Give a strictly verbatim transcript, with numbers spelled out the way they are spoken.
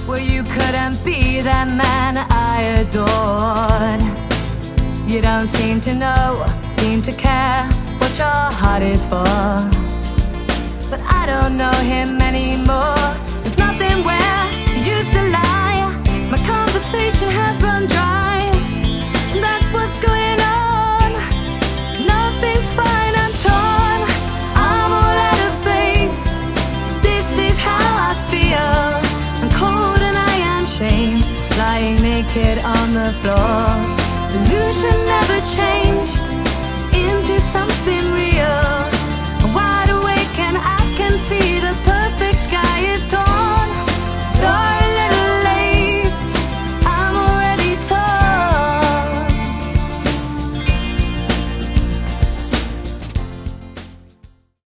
Well, you couldn't be that man I adored. You don't seem to know, seem to care what your heart is for. But I don't know him anymore. There's nothing where he used to lie. My conversation has run dry, and that's what's going on. Nothing's fine, I'm torn, I'm all out of faith. This is how I feel. I'm cold and I am shamed, lying naked on the floor. Illusion never changed into something real.